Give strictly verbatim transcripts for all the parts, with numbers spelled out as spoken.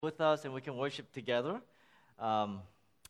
with us and we can worship together. Um,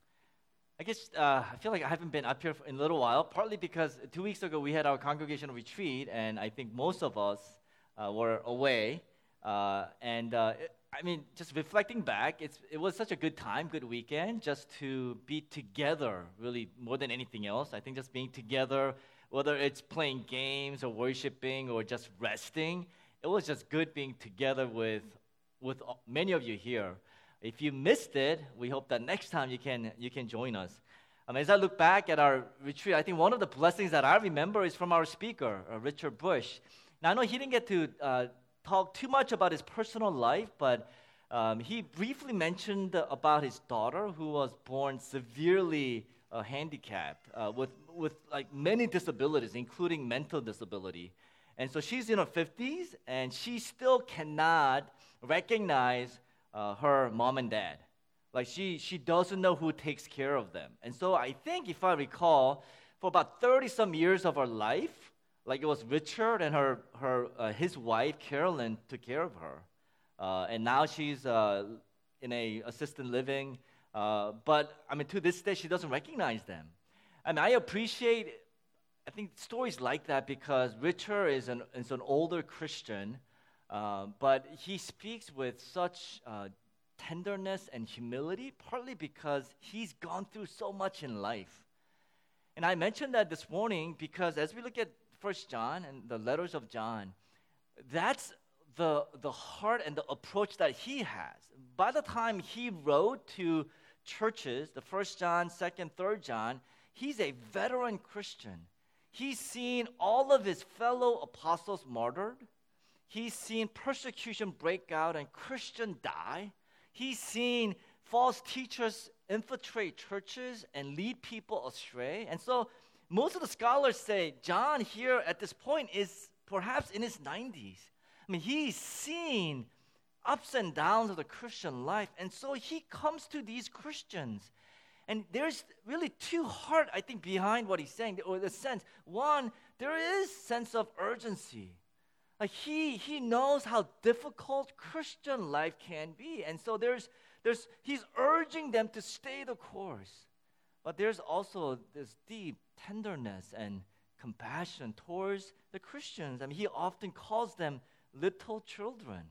I guess uh, I feel like I haven't been up here in a little while, partly because two weeks ago we had our congregational retreat, and I think most of us uh, were away. Uh, and uh, it, I mean, just reflecting back, it's, it was such a good time, good weekend, just to be together, really, more than anything else. I think just being together, whether it's playing games or worshiping or just resting, it was just good being together with with many of you here. If you missed it, we hope that next time you can you can join us. Um, as I look back at our retreat, I think one of the blessings that I remember is from our speaker, uh, Richard Bush. Now, I know he didn't get to uh, talk too much about his personal life, but um, he briefly mentioned about his daughter who was born severely uh, handicapped uh, with, with like many disabilities, including mental disability. And so she's in her fifties, and she still cannot recognize uh, her mom and dad. Like she she doesn't know who takes care of them. And so I think, if I recall, for about thirty some years of her life, like it was Richard and her her uh, his wife Carolyn took care of her, uh, and now she's uh, in a assisted living. Uh, but I mean, to this day, she doesn't recognize them. And I appreciate, I think, stories like that because Richard is an is an older Christian. Uh, but he speaks with such uh, tenderness and humility, partly because he's gone through so much in life. And I mentioned that this morning because as we look at First John and the letters of John, that's the, the heart and the approach that he has. By the time he wrote to churches, the First John, Second, Third John, he's a veteran Christian. He's seen all of his fellow apostles martyred. He's seen persecution break out and Christians die. He's seen false teachers infiltrate churches and lead people astray. And so most of the scholars say John here at this point is perhaps in his nineties. I mean, he's seen ups and downs of the Christian life. And so he comes to these Christians. And there's really two heart, I think, behind what he's saying, or the sense. One, there is sense of urgency. Like he he knows how difficult Christian life can be. And so there's there's he's urging them to stay the course. But there's also this deep tenderness and compassion towards the Christians. I mean, he often calls them little children,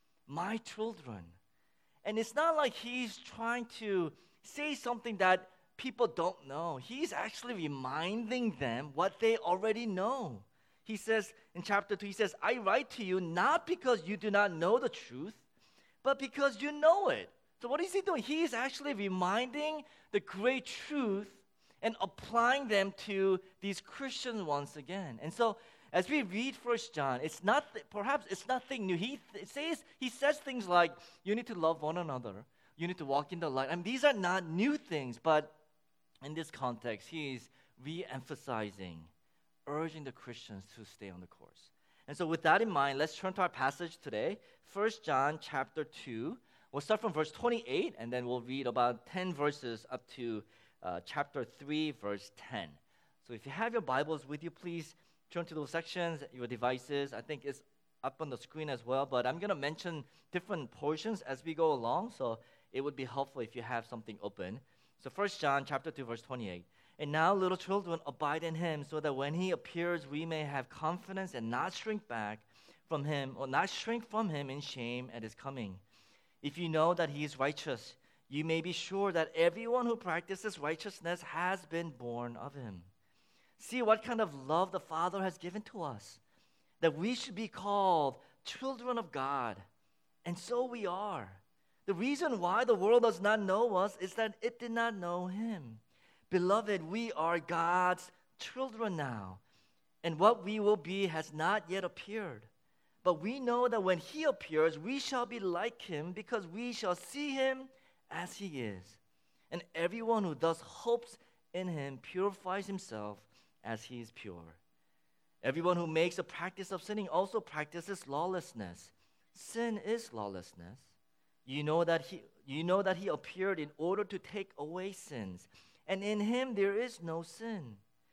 my children. And it's not like he's trying to say something that people don't know. He's actually reminding them what they already know. He says in chapter two, he says, I write to you not because you do not know the truth, but because you know it. So what is he doing? He is actually reminding the great truth and applying them to these Christians once again. And so as we read First John, it's not perhaps it's nothing new. He it says he says things like you need to love one another, you need to walk in the light. I mean, these are not new things, but in this context, he is re-emphasizing, urging the Christians to stay on the course. And so with that in mind, let's turn to our passage today, First John chapter two. We'll start from verse twenty-eight, and then we'll read about ten verses up to uh, chapter three, verse ten. So if you have your Bibles with you, please turn to those sections, your devices. I think it's up on the screen as well, but I'm going to mention different portions as we go along, so it would be helpful if you have something open. So First John chapter two, verse twenty-eight. And now, little children, abide in him, so that when he appears, we may have confidence and not shrink back from him, or not shrink from him in shame at his coming. If you know that he is righteous, you may be sure that everyone who practices righteousness has been born of him. See what kind of love the Father has given to us, that we should be called children of God. And so we are. The reason why the world does not know us is that it did not know him. Beloved, we are God's children now, and what we will be has not yet appeared. But we know that when he appears, we shall be like him, because we shall see him as he is. And everyone who thus hopes in him purifies himself as he is pure. Everyone who makes a practice of sinning also practices lawlessness. Sin is lawlessness. You know that he, you know that he appeared in order to take away sins, and in him there is no sin.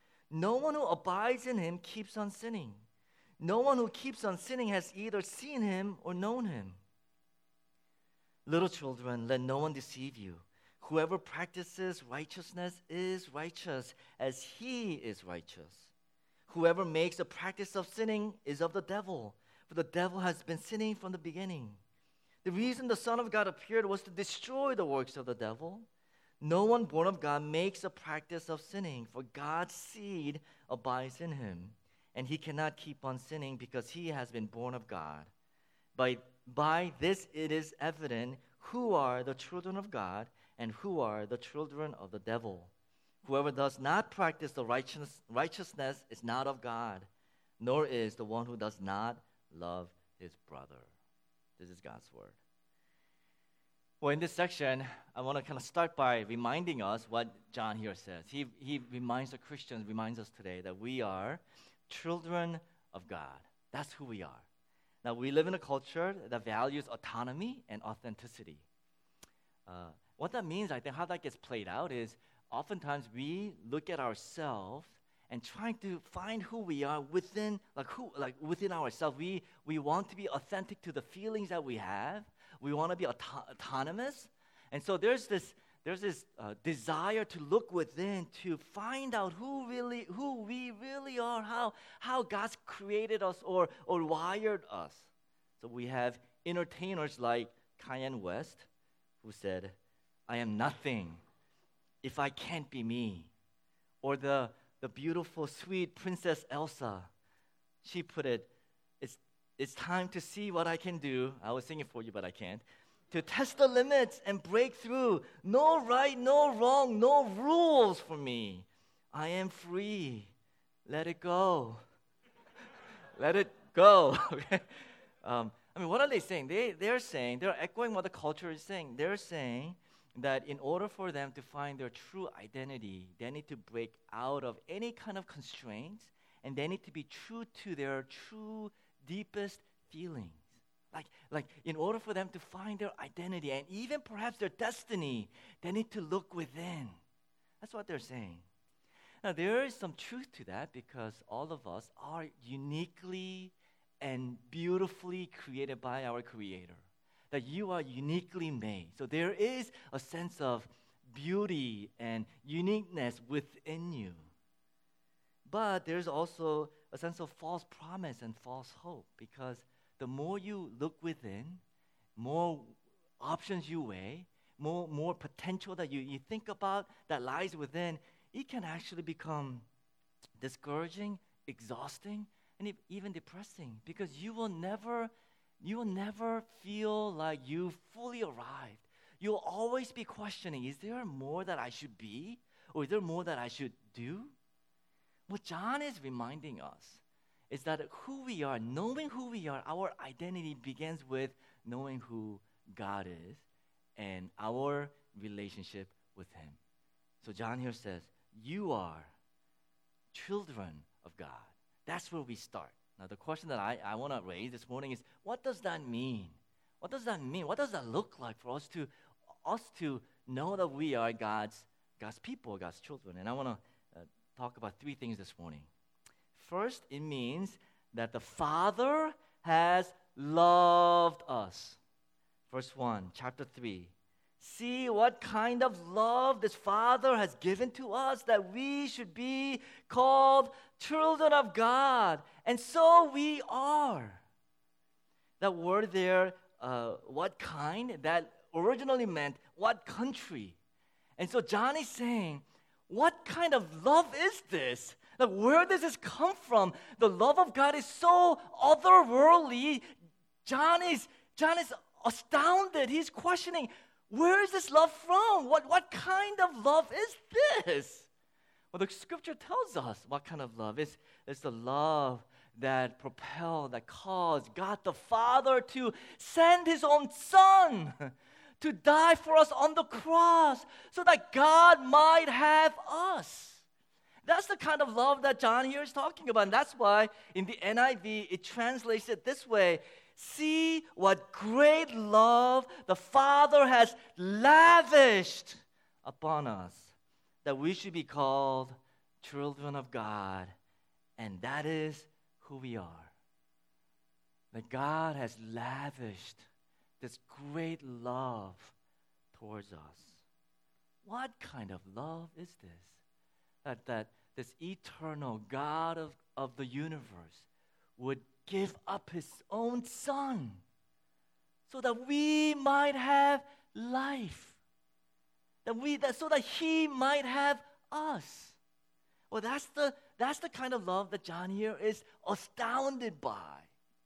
No one who abides in him keeps on sinning. No one who keeps on sinning has either seen him or known him. Little children, let no one deceive you. Whoever practices righteousness is righteous as he is righteous. Whoever makes a practice of sinning is of the devil, for the devil has been sinning from the beginning. The reason the Son of God appeared was to destroy the works of the devil. No one born of God makes a practice of sinning, for God's seed abides in him, and he cannot keep on sinning because he has been born of God. By, by this it is evident who are the children of God and who are the children of the devil. Whoever does not practice the righteous, righteousness is not of God, nor is the one who does not love his brother. This is God's word. Well, in this section, I want to kind of start by reminding us what John here says. He, he reminds the Christians, reminds us today that we are children of God. That's who we are. Now, we live in a culture that values autonomy and authenticity. Uh, what that means, I think, how that gets played out is oftentimes we look at ourselves and trying to find who we are within, like who, like within ourselves. We we want to be authentic to the feelings that we have. We want to be auto- autonomous, and so there's this there's this uh, desire to look within to find out who really who we really are, how how God's created us or or wired us. So we have entertainers like Kanye West, who said, "I am nothing if I can't be me," or the the beautiful, sweet Princess Elsa. She put it, it's, it's time to see what I can do. I was singing for you, but I can't. To test the limits and break through. No right, no wrong, no rules for me. I am free. Let it go. Let it go. Okay? Um, I mean, what are they saying? They, they're saying, they're echoing what the culture is saying. They're saying that in order for them to find their true identity, they need to break out of any kind of constraints, and they need to be true to their true, deepest feelings. Like, like in order for them to find their identity and even perhaps their destiny, they need to look within. That's what they're saying. Now, there is some truth to that because all of us are uniquely and beautifully created by our Creator. That you are uniquely made. So there is a sense of beauty and uniqueness within you. But there's also a sense of false promise and false hope, because the more you look within, more options you weigh, more, more potential that you, you think about that lies within, it can actually become discouraging, exhausting, and even depressing, because you will never You will never feel like you've fully arrived. You'll always be questioning, is there more that I should be? Or is there more that I should do? What John is reminding us is that who we are, knowing who we are, our identity begins with knowing who God is and our relationship with Him. So John here says, you are children of God. That's where we start. Now, the question that I, I want to raise this morning is, what does that mean? What does that mean? What does that look like for us to us to know that we are God's God's people, God's children? And I want to uh, talk about three things this morning. First, it means that the Father has loved us. Verse one, chapter three. See what kind of love this Father has given to us, that we should be called children of God. And so we are. That word there, uh, what kind, that originally meant what country. And so John is saying, what kind of love is this? Like, where does this come from? The love of God is so otherworldly. John is, John is astounded. He's questioning, where is this love from? What, what kind of love is this? Well, the scripture tells us what kind of love is. It's the love that propelled, that caused God the Father to send His own Son to die for us on the cross so that God might have us. That's the kind of love that John here is talking about. And that's why in the N I V, it translates it this way. See what great love the Father has lavished upon us, that we should be called children of God. And that is who we are. That God has lavished this great love towards us. What kind of love is this? That, that this eternal God of, of the universe would give up his own son so that we might have life. That we that so that he might have us. Well, that's the that's the kind of love that John here is astounded by.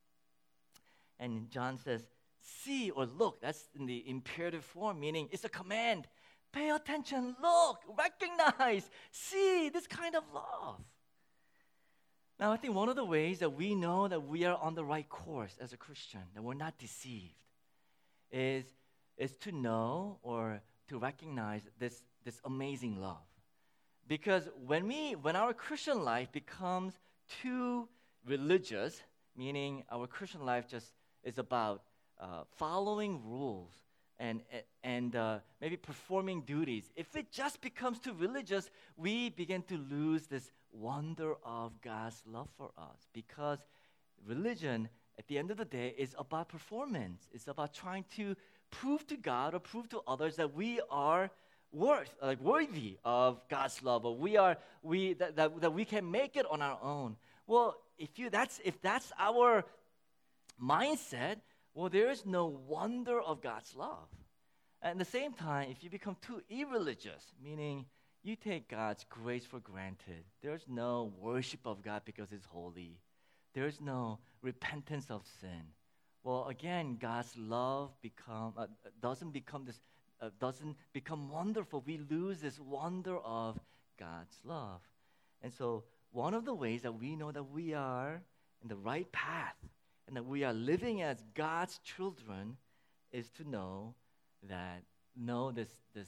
And John says, see or look. That's in the imperative form, meaning it's a command. Pay attention, look, recognize, see this kind of love. Now, I think one of the ways that we know that we are on the right course as a Christian, that we're not deceived, is, is to know or to recognize this, this amazing love. Because when we, when our Christian life becomes too religious, meaning our Christian life just is about uh, following rules and and uh, maybe performing duties, if it just becomes too religious, we begin to lose this wonder of God's love for us. Because religion, at the end of the day, is about performance. It's about trying to prove to God or prove to others that we are worth, like worthy of God's love, or we are we that, that, that we can make it on our own. Well, if you that's if that's our mindset, well, there is no wonder of God's love. At the same time, if you become too irreligious, meaning you take God's grace for granted, there's no worship of God because He's holy. There's no repentance of sin. Well, again, God's love become uh, doesn't become this uh, doesn't become wonderful. We lose this wonder of God's love. And so, one of the ways that we know that we are in the right path and that we are living as God's children is to know that know this this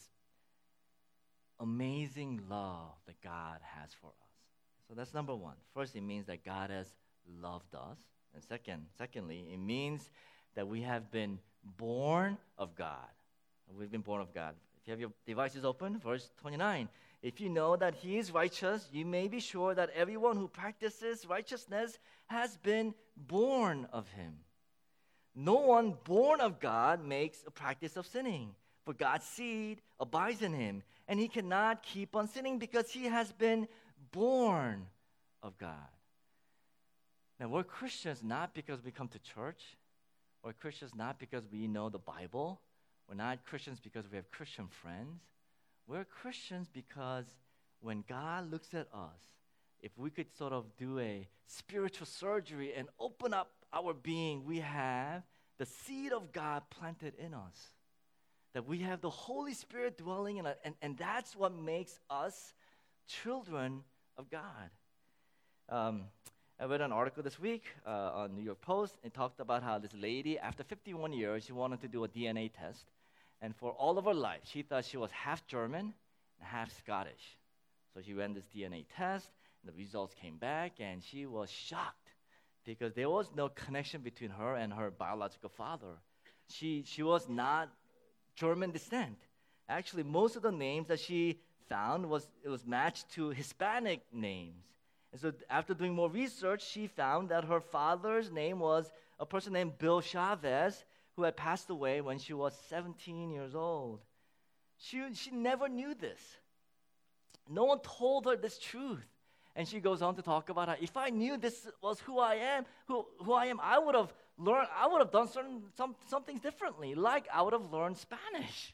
amazing love that God has for us. So that's number one. First, it means that God has loved us. And second, secondly, it means that we have been born of God. We've been born of God. If you have your devices open, verse twenty-nine. If you know that He is righteous, you may be sure that everyone who practices righteousness has been born of Him. No one born of God makes a practice of sinning, for God's seed abides in him, and he cannot keep on sinning because he has been born of God. Now, we're Christians not because we come to church. We're Christians not because we know the Bible. We're not Christians because we have Christian friends. We're Christians because when God looks at us, if we could sort of do a spiritual surgery and open up our being, we have the seed of God planted in us. That we have the Holy Spirit dwelling in us, and, and that's what makes us children of God. Um, I read an article this week uh, on New York Post. It talked about how this lady, after fifty-one years, she wanted to do a D N A test. And for all of her life, she thought she was half German and half Scottish. So she ran this D N A test, and the results came back, and she was shocked because there was no connection between her and her biological father. She she was not German descent. Actually, most of the names that she found was it was matched to Hispanic names. And so after doing more research, she found that her father's name was a person named Bill Chavez, who had passed away when she was seventeen years old. She, she never knew this. No one told her this truth. And she goes on to talk about how if I knew this was who I am, who, who I am, I would have learned, I would have done certain some, some things differently. Like I would have learned Spanish.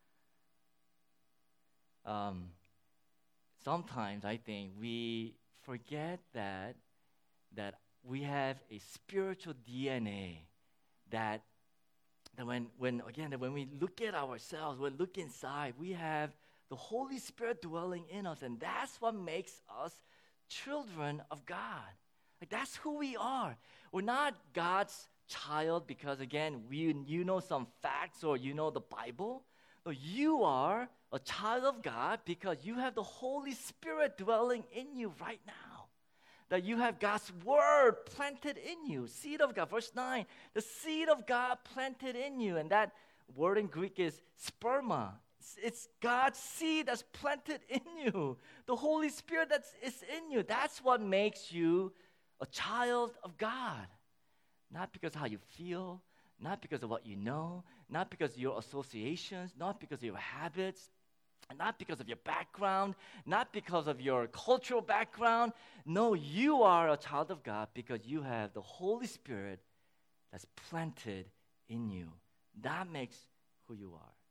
Um, sometimes I think we forget that that we have a spiritual D N A that that when when again that when we look at ourselves, we look inside, we have the Holy Spirit dwelling in us, and that's what makes us children of God. Like that's who we are. We're not God's child because again we you know some facts or you know the Bible. No, you are a child of God because you have the Holy Spirit dwelling in you right now. That you have God's word planted in you. Seed of God. Verse nine. The seed of God planted in you. And that word in Greek is sperma. It's, it's God's seed that's planted in you. The Holy Spirit that's is in you. That's what makes you a child of God. Not because of how you feel. not because of what you know, not because of your associations, not because of your habits, not because of your background, not because of your cultural background. No, you are a child of God because you have the Holy Spirit that's planted in you. That makes who you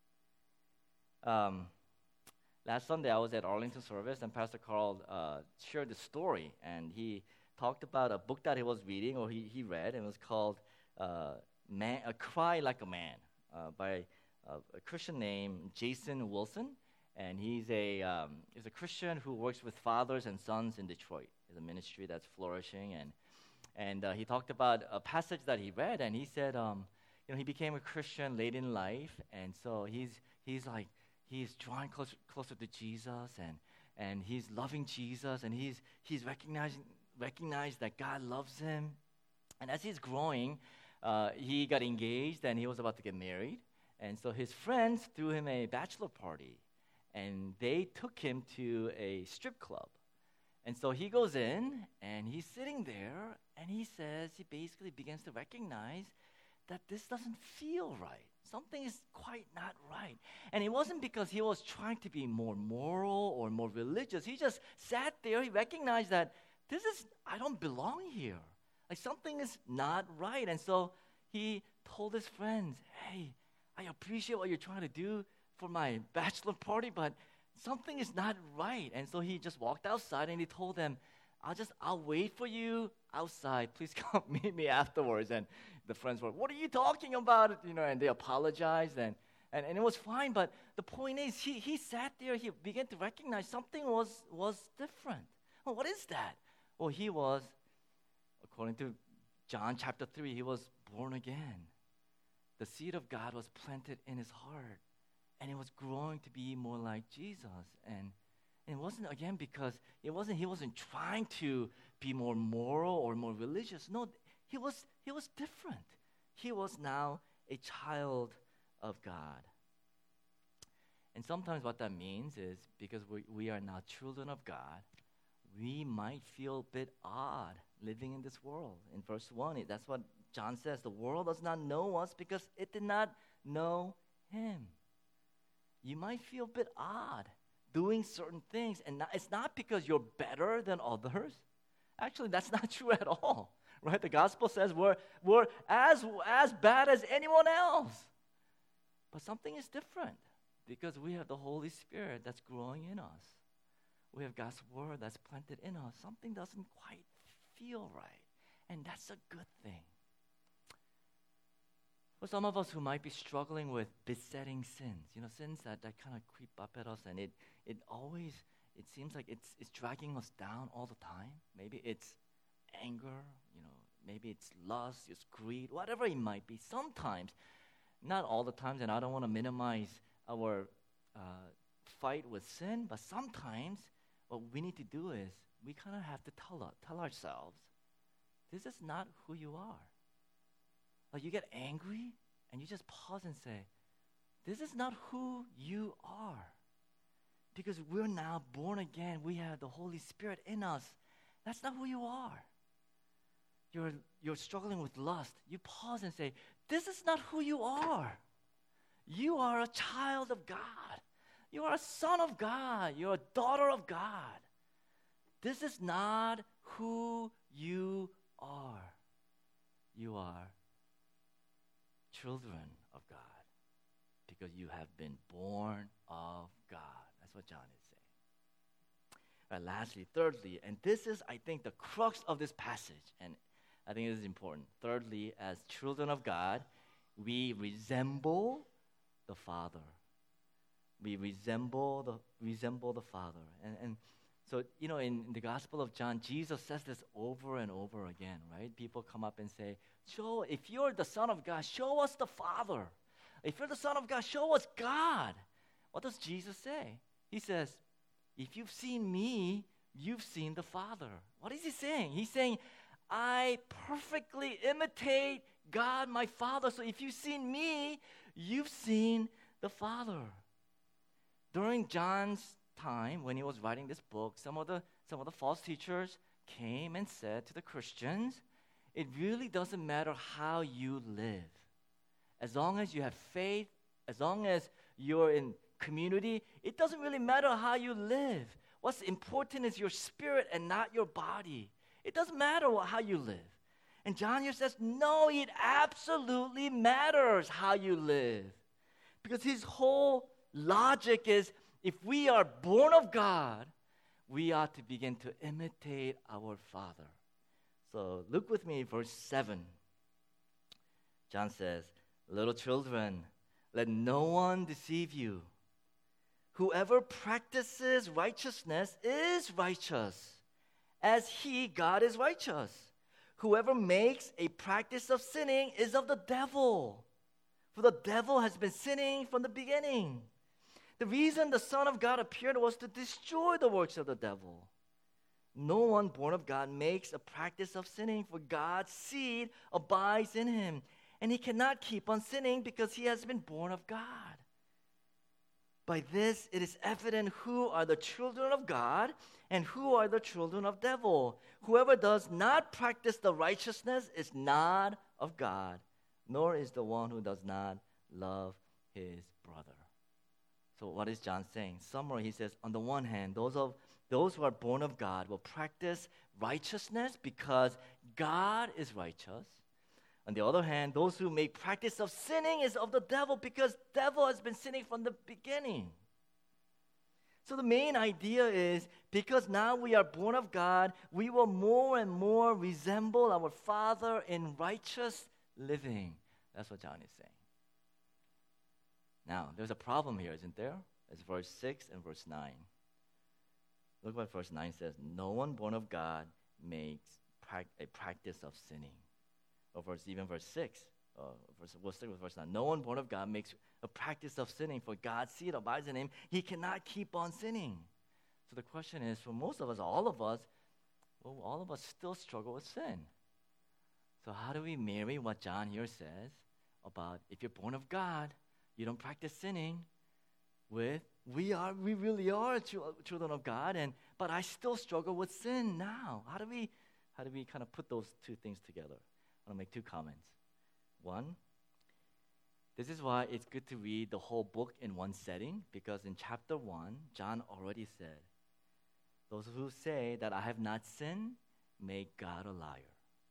are. Um, last Sunday, I was at Arlington service, and Pastor Carl uh, shared the story, and he talked about a book that he was reading, or he, he read, and it was called uh, Man, A Cry Like a Man uh, by uh, a Christian named Jason Wilson. And he's a um, he's a Christian who works with fathers and sons in Detroit. It's a ministry that's flourishing, and and uh, he talked about a passage that he read, and he said, um, you know, he became a Christian late in life, and so he's he's like he's drawing closer closer to Jesus, and and he's loving Jesus, and he's he's recognizing recognized that God loves him, and as he's growing, uh, he got engaged, and he was about to get married, and so his friends threw him a bachelor party. And they took him to a strip club. And so he goes in, and he's sitting there, and he says, he basically begins to recognize that this doesn't feel right. Something is quite not right. And it wasn't because he was trying to be more moral or more religious. He just sat there, he recognized that this is, I don't belong here. Like something is not right. And so he told his friends, hey, I appreciate what you're trying to do for my bachelor party, but something is not right. And so he just walked outside, and he told them, I'll just, I'll wait for you outside. Please come meet me afterwards. And the friends were, what are you talking about? You know, and they apologized, and, and, and it was fine. But the point is, he, he sat there, he began to recognize something was, was different. Well, what is that? Well, he was, according to John chapter three, he was born again. The seed of God was planted in his heart. And it was growing to be more like Jesus. And, and it wasn't, again, because it wasn't, he wasn't trying to be more moral or more religious. No, he was, he was different. He was now a child of God. And sometimes what that means is because we, we are now children of God, we might feel a bit odd living in this world. In verse one, it, that's what John says. The world does not know us because it did not know him. You might feel a bit odd doing certain things, and not, it's not because you're better than others. Actually, that's not true at all, right? The gospel says we're, we're as, as bad as anyone else. But something is different because we have the Holy Spirit that's growing in us. We have God's word that's planted in us. Something doesn't quite feel right, and that's a good thing. For some of us who might be struggling with besetting sins, you know, sins that, that kind of creep up at us, and it it always, it seems like it's it's dragging us down all the time. Maybe it's anger, you know, maybe it's lust, it's greed, whatever it might be. Sometimes, not all the times, and I don't want to minimize our uh, fight with sin, but sometimes what we need to do is we kind of have to tell, tell ourselves, this is not who you are. Like you get angry and you just pause and say, this is not who you are. Because we're now born again. We have the Holy Spirit in us. That's not who you are. You're, you're struggling with lust. You pause and say, this is not who you are. You are a child of God. You are a son of God. You're a daughter of God. This is not who you are. You are children of God because you have been born of God. That's what John is saying. Right, lastly, thirdly, and this is, I think, the crux of this passage, and I think it is important. Thirdly, as children of God, we resemble the Father. We resemble the resemble the Father. And, and so, you know, in, in the Gospel of John, Jesus says this over and over again, right? People come up and say, show, if you're the Son of God, show us the Father. If you're the Son of God, show us God. What does Jesus say? He says, if you've seen me, you've seen the Father. What is he saying? He's saying, I perfectly imitate God, my Father. So if you've seen me, you've seen the Father. During John's time, when he was writing this book, some of the some of the false teachers came and said to the Christians, it really doesn't matter how you live. as long as you have faith, as long as you're in community, it doesn't really matter how you live. What's important is your spirit and not your body. It doesn't matter what, how you live. And John here says, no, it absolutely matters how you live. Because his whole logic is, if we are born of God, we ought to begin to imitate our Father. So look with me, verse seven. John says, little children, let no one deceive you. Whoever practices righteousness is righteous, as he, God, is righteous. Whoever makes a practice of sinning is of the devil, for the devil has been sinning from the beginning. The reason the Son of God appeared was to destroy the works of the devil. No one born of God makes a practice of sinning, for God's seed abides in him, and he cannot keep on sinning because he has been born of God. By this it is evident who are the children of God and who are the children of devil. Whoever does not practice the righteousness is not of God, nor is the one who does not love his brother. So what is John saying? Summary, he says, on the one hand, those of those who are born of God will practice righteousness because God is righteous. On the other hand, those who make practice of sinning is of the devil because devil has been sinning from the beginning. So the main idea is because now we are born of God, we will more and more resemble our Father in righteous living. That's what John is saying. Now, there's a problem here, isn't there? It's verse six and verse nine. Look what verse nine says. No one born of God makes pra- a practice of sinning. Or verse, even verse six. Uh, verse, we'll stick with verse nine. No one born of God makes a practice of sinning, for God's seed abides in him. He cannot keep on sinning. So the question is, for most of us, all of us, well, all of us still struggle with sin. So how do we marry what John here says about if you're born of God, you don't practice sinning, with we are, we really are ch- children of God, and but I still struggle with sin now. How do we, how do we kind of put those two things together? I want to make two comments. One, this is why it's good to read the whole book in one setting, because in chapter one, John already said, those who say that I have not sinned make God a liar.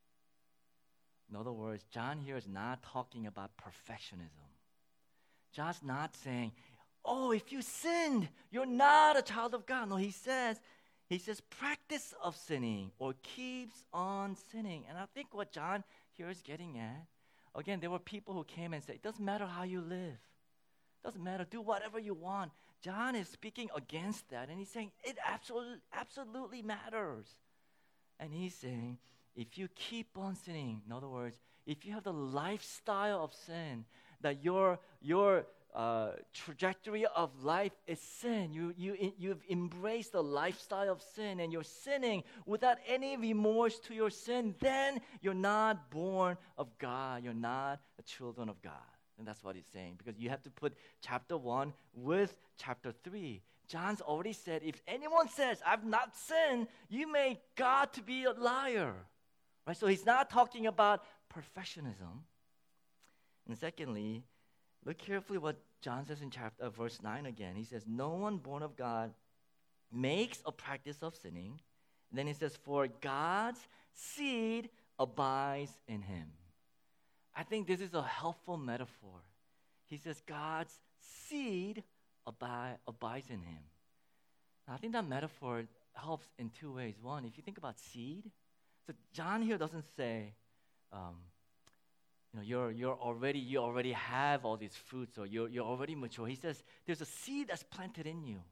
In other words, John here is not talking about perfectionism. John's not saying, oh, if you sinned, you're not a child of God. No, he says, he says practice of sinning or keeps on sinning. And I think what John here is getting at, again, there were people who came and said, it doesn't matter how you live. It doesn't matter. Do whatever you want. John is speaking against that, and he's saying it absolutely, absolutely matters. And he's saying, if you keep on sinning, in other words, if you have the lifestyle of sin, that your your uh, trajectory of life is sin, you you you've embraced the lifestyle of sin, and you're sinning without any remorse to your sin, then you're not born of God. You're not a children of God. And that's what he's saying, because you have to put chapter one with chapter three. John's already said, if anyone says, I've not sinned, you make God to be a liar. Right? So he's not talking about perfectionism. And secondly, look carefully what John says in chapter uh, verse nine again. He says, no one born of God makes a practice of sinning. And then he says, for God's seed abides in him. I think this is a helpful metaphor. He says God's seed abide, abides in him. Now, I think that metaphor helps in two ways. One, if you think about seed, so John here doesn't say, um, you know, you're you're already you already have all these fruits, or you're you're already mature. He says there's a seed that's planted in you.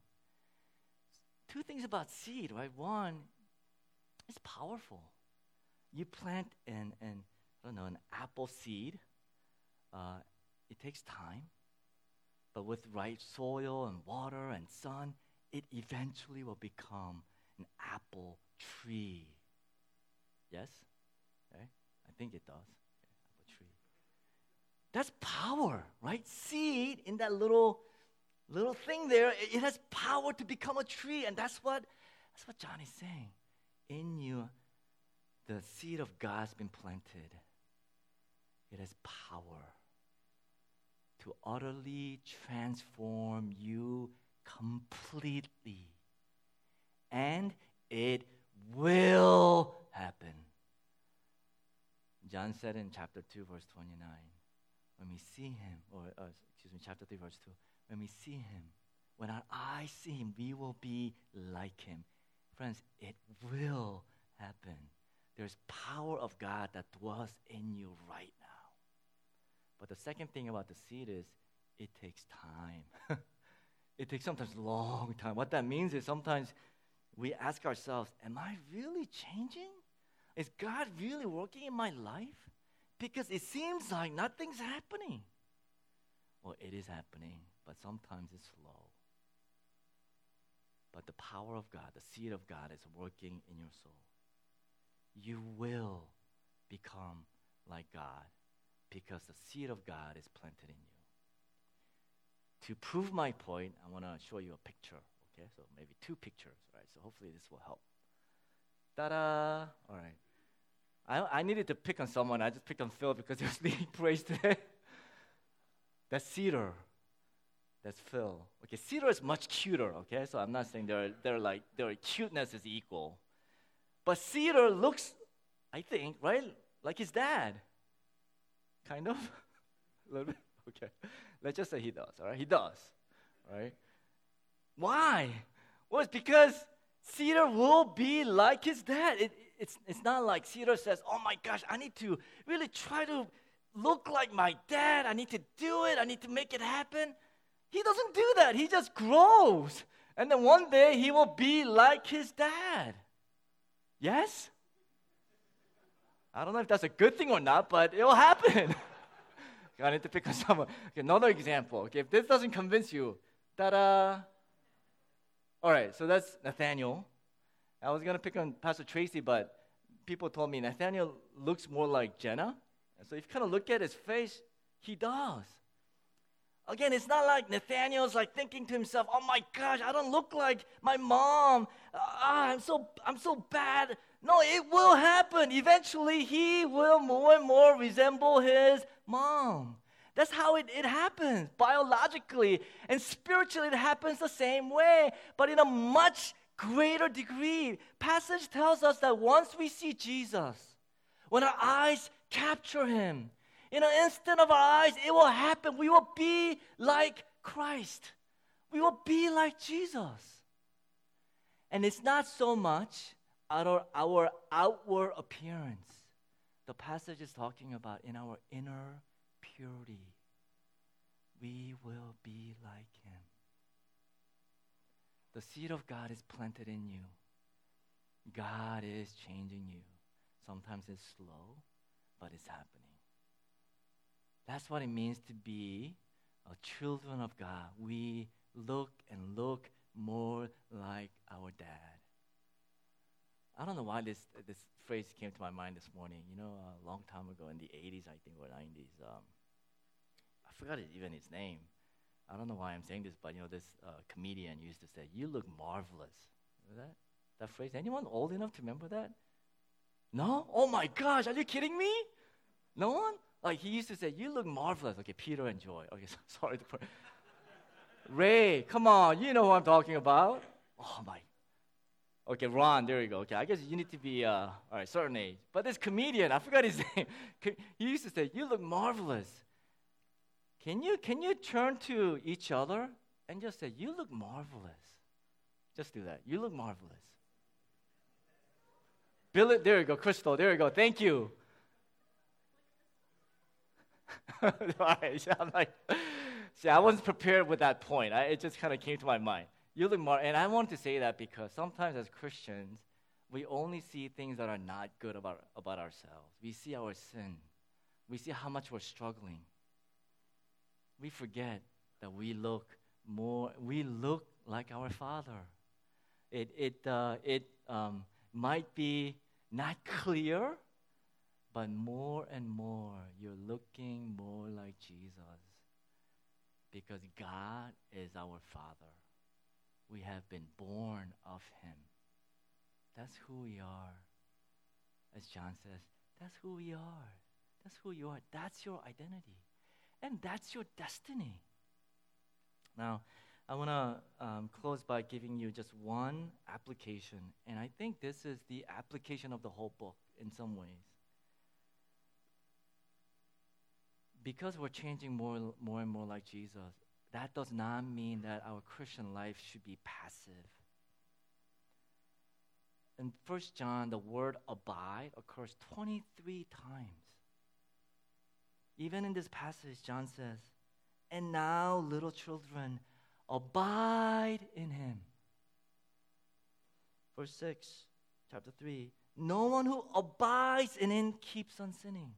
Two things about seed, right? One, it's powerful. You plant an an I don't know an apple seed. Uh, it takes time, but with right soil and water and sun, it eventually will become an apple tree. Yes? Okay? I think it does. Okay, apple tree. That's power, right? Seed in that little little thing there, it, it has power to become a tree, and that's what that's what John is saying. In you, the seed of God has been planted. It has power. to utterly transform you completely. And it will happen. John said in chapter two, verse twenty-nine, when we see him, or uh, excuse me, chapter three, verse two, when we see him, when our eyes see him, we will be like him. Friends, it will happen. There's power of God that dwells in you right now. But the second thing about the seed is it takes time. It takes sometimes a long time. What that means is sometimes we ask ourselves, am I really changing? Is God really working in my life? Because it seems like nothing's happening. Well, it is happening, but sometimes it's slow. But the power of God, the seed of God is working in your soul. You will become like God because the seed of God is planted in you. To prove my point, I want to show you a picture. Okay, so maybe two pictures, right? So hopefully this will help. Ta-da! All right. I, I needed to pick on someone. I just picked on Phil because he was leading praise today. That's Cedar. That's Phil. Okay, Cedar is much cuter, okay? So I'm not saying they're, they're like, their cuteness is equal. But Cedar looks, I think, right, like his dad. Kind of? A little bit? Okay. Let's just say he does, all right? He does, right? Why? Well, it's because Cedar will be like his dad. It, it's, it's not like Cedar says, oh my gosh, I need to really try to look like my dad. I need to do it. I need to make it happen. He doesn't do that. He just grows. And then one day he will be like his dad. Yes? I don't know if that's a good thing or not, but it will happen. I need to pick on someone. Okay, another example. Okay, if this doesn't convince you, ta-da. All right, so that's Nathaniel. I was going to pick on Pastor Tracy, but people told me Nathaniel looks more like Jenna. And so if you kind of look at his face, he does. Again, it's not like Nathaniel's like thinking to himself, oh my gosh, I don't look like my mom. Ah, I'm so I'm so bad. No, it will happen. Eventually, he will more and more resemble his mom. That's how it, it happens, biologically. And spiritually, it happens the same way, but in a much greater degree. Passage tells us that once we see Jesus, when our eyes capture him, in an instant of our eyes, it will happen. We will be like Christ. We will be like Jesus. And it's not so much our, our outward appearance. The passage is talking about in our inner purity. We will be like him. The seed of God is planted in you. God is changing you. Sometimes it's slow, but it's happening. That's what it means to be a children of God. We look and look more like our dad. I don't know why this this phrase came to my mind this morning. You know, a long time ago in the eighties, I think, or nineties, um, I forgot it, even his name. I don't know why I'm saying this, but, you know, this uh, comedian used to say, you look marvelous. Remember that? That phrase? Anyone old enough to remember that? No? Oh my gosh, are you kidding me? No one? Like, he used to say, you look marvelous. Okay, Peter and Joy. Okay, so, sorry. To Ray, come on, you know who I'm talking about. Oh my. Okay, Ron, there you go. Okay, I guess you need to be, uh, all right, certain age. But this comedian, I forgot his name. He used to say, you look marvelous. Can you, can you turn to each other and just say, you look marvelous? Just do that. You look marvelous. Bill, there you go. Crystal, there you go. Thank you. All right, so I'm like, see, I wasn't prepared with that point. I, it just kind of came to my mind. You look more, and I want to say that because sometimes as Christians, we only see things that are not good about, about ourselves. We see our sin. We see how much we're struggling. We forget that we look more, we look like our Father. It, it, uh, it um, might be not clear, but more and more, you're looking more like Jesus. Because God is our Father. We have been born of him. That's who we are. As John says, that's who we are. That's who you are. That's your identity. and that's your destiny. Now, I want to um, close by giving you just one application, and I think this is the application of the whole book in some ways. Because we're changing more, more and more like Jesus, that does not mean that our Christian life should be passive. In First John, the word abide occurs twenty-three times. Even in this passage, John says, "And now, little children, abide in him." Verse six, chapter three, "No one who abides in him keeps on sinning."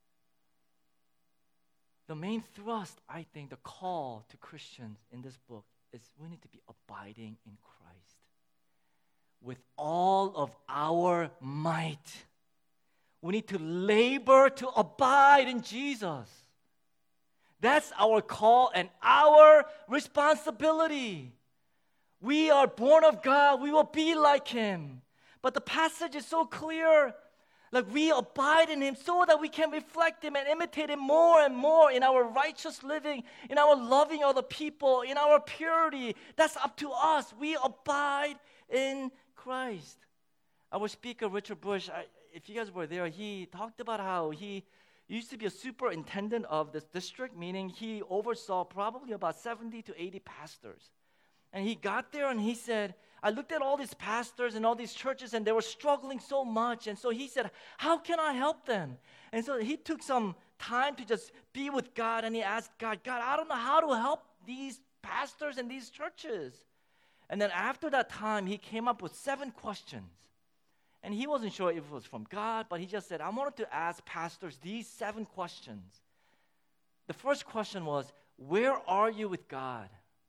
The main thrust, I think, the call to Christians in this book is we need to be abiding in Christ with all of our might. We need to labor to abide in Jesus. That's our call and our responsibility. We are born of God. We will be like him. But the passage is so clear. Like we abide in him so that we can reflect him and imitate him more and more in our righteous living, in our loving other people, in our purity. That's up to us. We abide in Christ. Our speaker, Richard Bush, I, if you guys were there, he talked about how he used to be a superintendent of this district, meaning he oversaw probably about seventy to eighty pastors. And he got there and he said, I looked at all these pastors and all these churches and they were struggling so much. And so he said, how can I help them? And so he took some time to just be with God and he asked God, God, I don't know how to help these pastors and these churches. And then after that time, he came up with seven questions. And he wasn't sure if it was from God, but he just said, I wanted to ask pastors these seven questions. The first question was, where are you with God?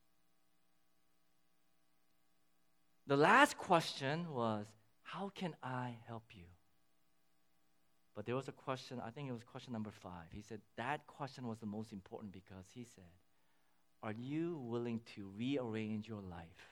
The last question was, how can I help you? But there was a question, I think it was question number five. He said that question was the most important because he said, are you willing to rearrange your life?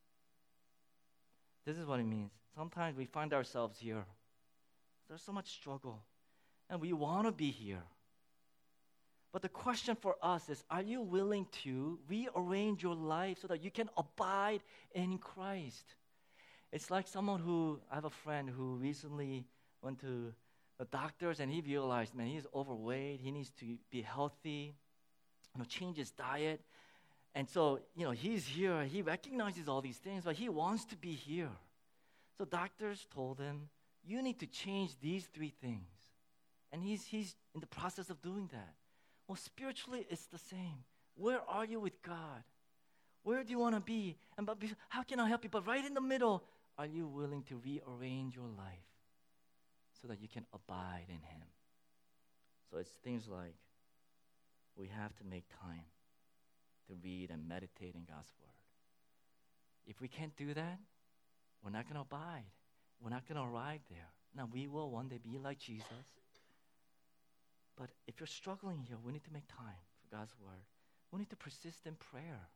This is what it means. Sometimes we find ourselves here. There's so much struggle, and we want to be here. But the question for us is, are you willing to rearrange your life so that you can abide in Christ? It's like someone who, I have a friend who recently went to the doctors and he realized, man, he's overweight. He needs to be healthy, you know, change his diet. And so, you know, he's here. He recognizes all these things, but he wants to be here. So doctors told him, you need to change these three things. And he's, he's in the process of doing that. Well, spiritually, it's the same. Where are you with God? Where do you want to be? And but how can I help you? But right in the middle, are you willing to rearrange your life so that you can abide in him? So it's things like we have to make time to read and meditate in God's word. If we can't do that, we're not going to abide. We're not going to arrive there. Now, we will one day be like Jesus. But if you're struggling here, we need to make time for God's word. We need to persist in prayer.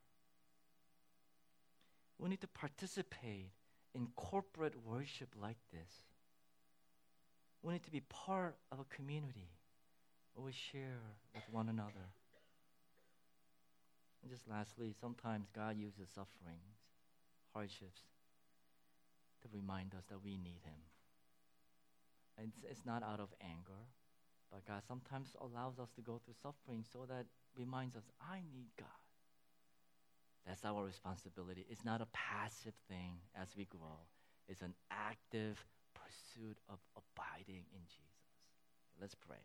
We need to participate in corporate worship like this. We need to be part of a community where we share with one another. And just lastly, sometimes God uses sufferings, hardships, to remind us that we need him. And it's, it's not out of anger, but God sometimes allows us to go through suffering so that reminds us, I need God. That's our responsibility. It's not a passive thing as we grow. It's an active pursuit of abiding in Jesus. Let's pray.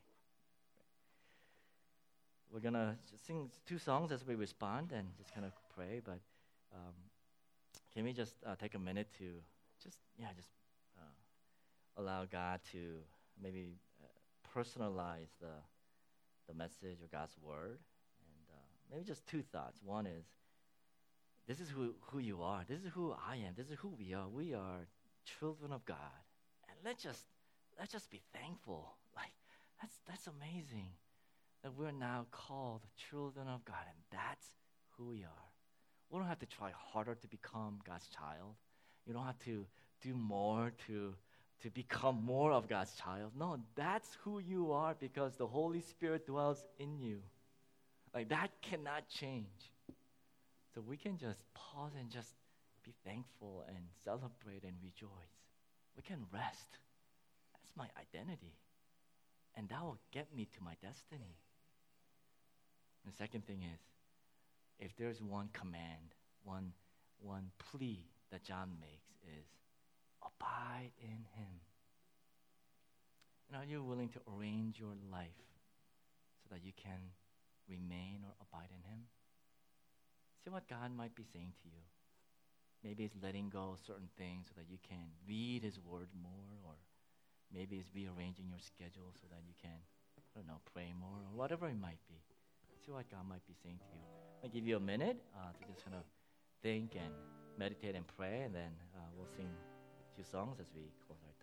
We're going to sing two songs as we respond and just kind of pray, but um, can we just uh, take a minute to just, yeah, just uh, allow God to maybe uh, personalize the, the message of God's word? And uh, maybe just two thoughts. One is, this is who, who you are. This is who I am. This is who we are. We are children of God. And let's just, let's just be thankful. Like, that's, that's amazing. That we're now called children of God, and that's who we are. We don't have to try harder to become God's child. You don't have to do more to, to become more of God's child. No, that's who you are because the Holy Spirit dwells in you. Like that cannot change. So we can just pause and just be thankful and celebrate and rejoice. We can rest. That's my identity. And that will get me to my destiny. The second thing is, if there's one command, one, one plea that John makes is, abide in him. And are you willing to arrange your life so that you can remain or abide in him? See what God might be saying to you. Maybe it's letting go of certain things so that you can read his word more, or maybe it's rearranging your schedule so that you can, I don't know, pray more, or whatever it might be. See what God might be saying to you. I'll give you a minute uh, to just kind of think and meditate and pray, and then uh, we'll sing a few songs as we close our